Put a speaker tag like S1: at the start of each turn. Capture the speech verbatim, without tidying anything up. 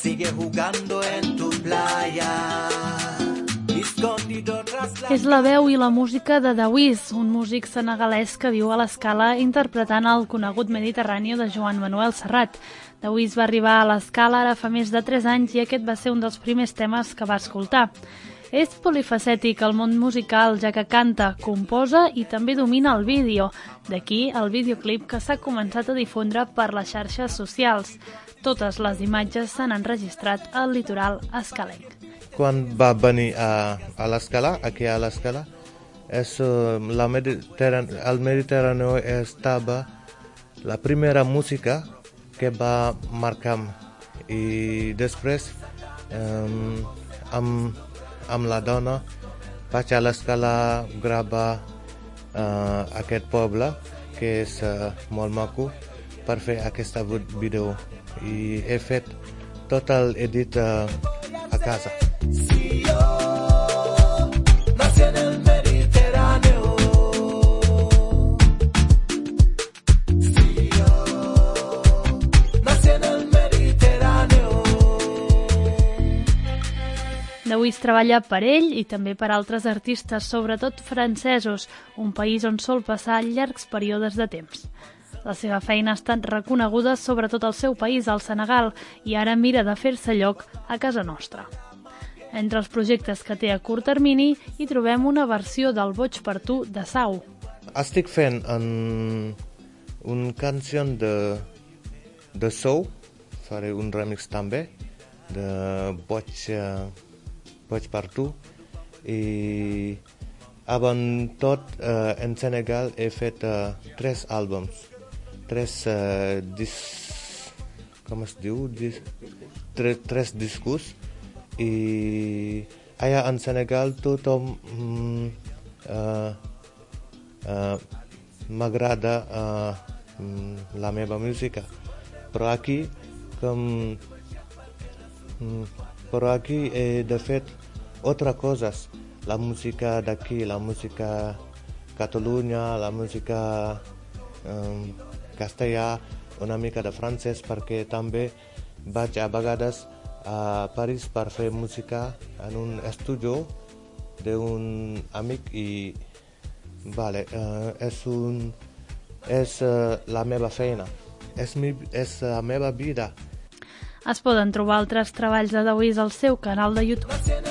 S1: sigue jugando en tu playa.
S2: És la veu i la música de Dawis, un músic senegalès que viu a l'Escala interpretant el conegut Mediterrani de Joan Manuel Serrat. Dawis va arribar a l'Escala ara fa més de tres anys i aquest va ser un dels primers temes que va escoltar. És polifacètic al món musical, ja que canta, composa i també domina el vídeo. D'aquí el videoclip que s'ha començat a difondre per les xarxes socials. Totes les imatges s'han enregistrat al litoral escalenc.
S3: Quan va venir a, a l'Escala, aquí a l'Escala, és, uh, la Mediterrán el Mediterrani estava la primera música que va marcar. I després, um, amb, amb la dona, vaig a l'Escala gravar uh, aquest poble, que és uh, molt maco, per fer aquesta vídeo. I he fet tot l'edit uh, a casa.
S1: Si yo nací en el Mediterráneo, si yo nací en el Mediterráneo.
S2: Dawis treballa per ell i també per altres artistes, sobretot francesos, un país on sol passar llargs períodes de temps. La seva feina ha estat reconeguda sobretot al seu país, al Senegal, i ara mira de fer-se lloc a casa nostra. Entre els projectes que té a curt termini hi trobem una versió del Boig per tu de Sau.
S3: Estic fent un, una canció de, de Sau, faré un remix també, de Boig, uh, Boig per tu, i abans tot uh, en Senegal he fet uh, tres àlbums, tres, uh, dis, com es diu, dis, tres, tres discos. I allà en Senegal tothom mm, uh, uh, m'agrada uh, mm, la meva música, però aquí com, mm, però aquí he de fer altres coses, la música d'aquí, la música Catalunya, la música um, castellà, una mica de francès, perquè també vaig a vegades a París per fer música en un estudi d'un amic i vale, uh, és, un, és uh, la meva feina, és, mi, és la meva vida.
S2: Es poden trobar altres treballs de Dawis al seu canal de YouTube.